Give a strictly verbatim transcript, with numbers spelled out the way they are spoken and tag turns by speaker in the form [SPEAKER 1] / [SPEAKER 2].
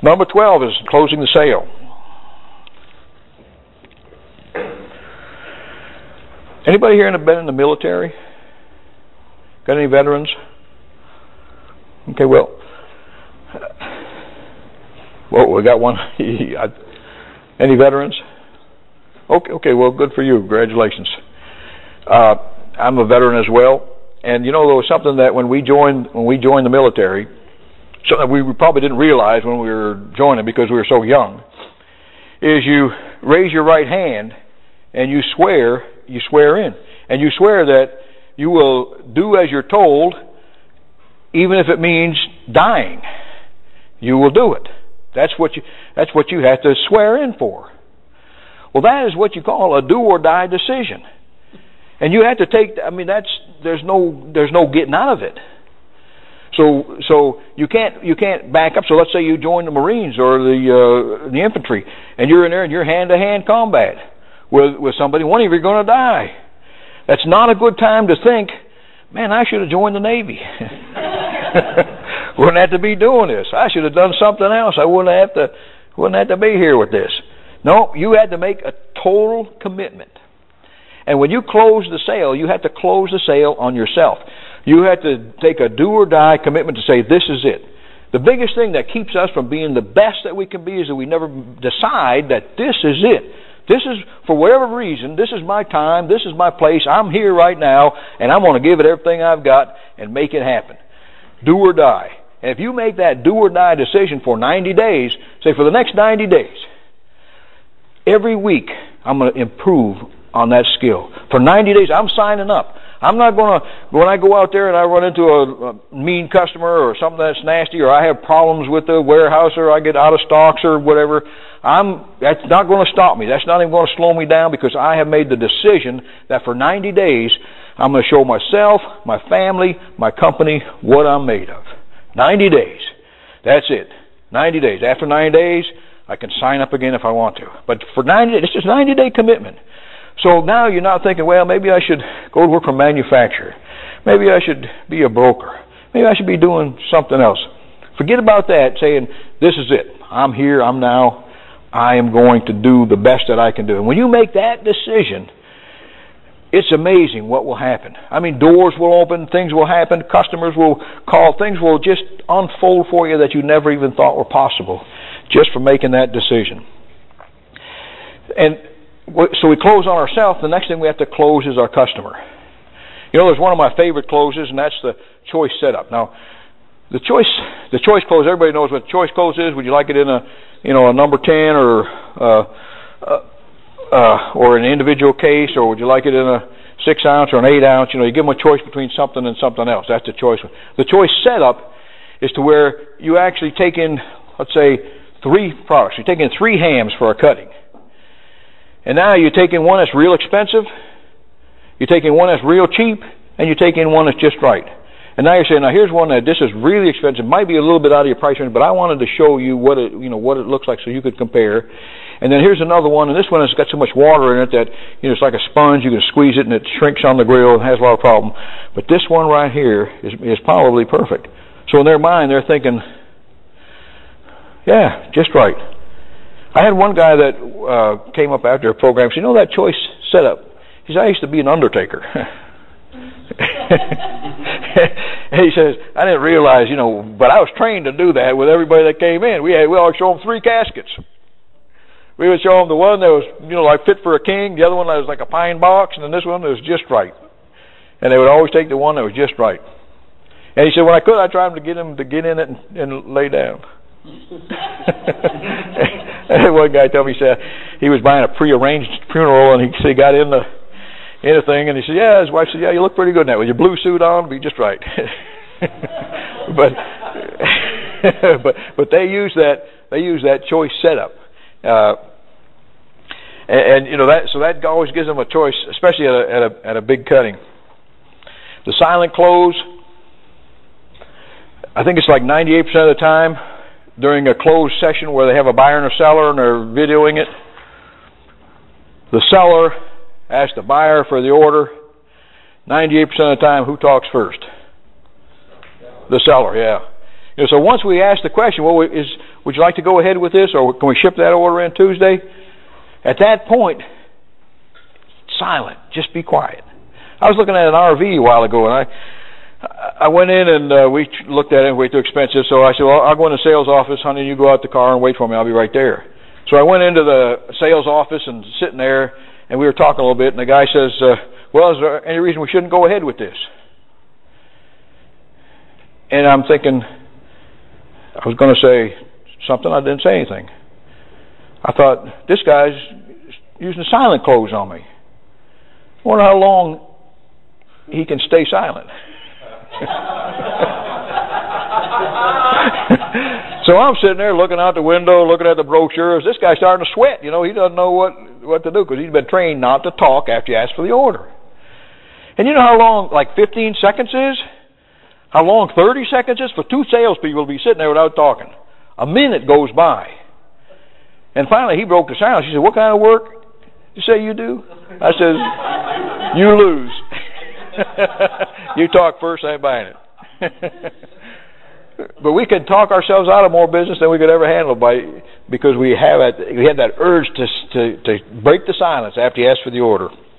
[SPEAKER 1] Number twelve is closing the sale. Anybody here been in the military? Got any veterans? Okay, well, well, we got one. Any veterans? Okay, okay, well, good for you. Congratulations. Uh, I'm a veteran as well, and you know, there was something that when we joined when we joined the military, something we probably didn't realize when we were joining because we were so young, is you raise your right hand and you swear, you swear in, and you swear that you will do as you're told, even if it means dying. You will do it. That's what you. That's what you have to swear in for. Well, that is what you call a do or die decision, and you have to take. I mean, that's there's no there's no getting out of it. So so you can't you can't back up. So let's say you join the Marines or the uh, the infantry, and you're in there and you're hand to hand combat with with somebody. One of you are going to die. That's not a good time to think, man, I should have joined the Navy. Wouldn't have to be doing this. I should have done something else. I wouldn't have to wouldn't have to be here with this. No, you had to make a total commitment. And when you close the sale, you have to close the sale on yourself. You have to take a do or die commitment to say, this is it. The biggest thing that keeps us from being the best that we can be is that we never decide that this is it. This is, for whatever reason, this is my time, this is my place, I'm here right now, and I'm going to give it everything I've got and make it happen. Do or die. And if you make that do or die decision for ninety days, say for the next ninety days, every week I'm going to improve on that skill. For ninety days, I'm signing up. I'm not going to, when I go out there and I run into a, a mean customer or something that's nasty, or I have problems with the warehouse, or I get out of stocks or whatever, I'm, that's not going to stop me. That's not even going to slow me down, because I have made the decision that for ninety days, I'm going to show myself, my family, my company what I'm made of. ninety days. That's it. ninety days. After ninety days, I can sign up again if I want to. But for ninety days, it's just a ninety day commitment. So now you're not thinking, well, maybe I should go to work for a manufacturer. Maybe I should be a broker. Maybe I should be doing something else. Forget about that, saying, this is it. I'm here, I'm now, I am going to do the best that I can do. And when you make that decision, it's amazing what will happen. I mean, doors will open, things will happen, customers will call, things will just unfold for you that you never even thought were possible, just for making that decision. And so we close on ourselves. The next thing we have to close is our customer. You know, there's one of my favorite closes, and that's the choice setup. Now, the choice, the choice close, everybody knows what the choice close is. Would you like it in a, you know, a number ten or uh, uh, uh, or an individual case, or would you like it in a six ounce or an eight ounce? You know, you give them a choice between something and something else. That's the choice. The choice setup is to where you actually take in, let's say, three products. You take in three hams for a cutting. And now you're taking one that's real expensive, you're taking one that's real cheap, and you're taking one that's just right. And now you're saying, now here's one that this is really expensive, might be a little bit out of your price range, but I wanted to show you what it, you know, what it looks like so you could compare. And then here's another one, and this one has got so much water in it that, you know, it's like a sponge. You can squeeze it and it shrinks on the grill and has a lot of problem. But this one right here is, is probably perfect. So in their mind, they're thinking, yeah, just right. I had one guy that uh, came up after a program. Said, you know that choice setup? He said, I used to be an undertaker. And he says, I didn't realize, you know, but I was trained to do that with everybody that came in. We had, we always show them three caskets. We would show them the one that was, you know, like fit for a king, the other one that was like a pine box, and then this one that was just right. And they would always take the one that was just right. And he said, when I could, I tried to get him to get in it and, and lay down. One guy told me, he said he was buying a pre-arranged funeral, and he, he got in the in the thing, and he said, yeah, his wife said, yeah, you look pretty good now with your blue suit on, be just right. but but but they use that they use that choice setup, uh, and, and you know that so that always gives them a choice, especially at a at a, at a big cutting. The silent close, I think it's like ninety-eight percent of the time during a closed session where they have a buyer and a seller and they're videoing it, the seller asks the buyer for the order. ninety-eight percent of the time, who talks first? The seller, yeah. You know, so once we ask the question, well, is would you like to go ahead with this, or can we ship that order in Tuesday? At that point, silent. Just be quiet. I was looking at an R V a while ago, and I I went in and uh, we looked at it, way too expensive, so I said, well, I'll go in the sales office, honey, you go out the car and wait for me, I'll be right there. So I went into the sales office and sitting there, and we were talking a little bit, and the guy says, uh, well, is there any reason we shouldn't go ahead with this? And I'm thinking, I was going to say something, I didn't say anything. I thought, this guy's using silent clothes on me. I wonder how long he can stay silent. So I'm sitting there looking out the window, looking at the brochures. This guy's starting to sweat. You know, he doesn't know what, what to do because he's been trained not to talk after you ask for the order. And you know how long, like fifteen seconds is? How long thirty seconds is? For two salespeople to be sitting there without talking. A minute goes by. And finally he broke the silence. He said, what kind of work you say you do? I said, you lose. You talk first, I ain't buying it. But we could talk ourselves out of more business than we could ever handle by because we have a, we had that urge to, to to break the silence after you ask for the order.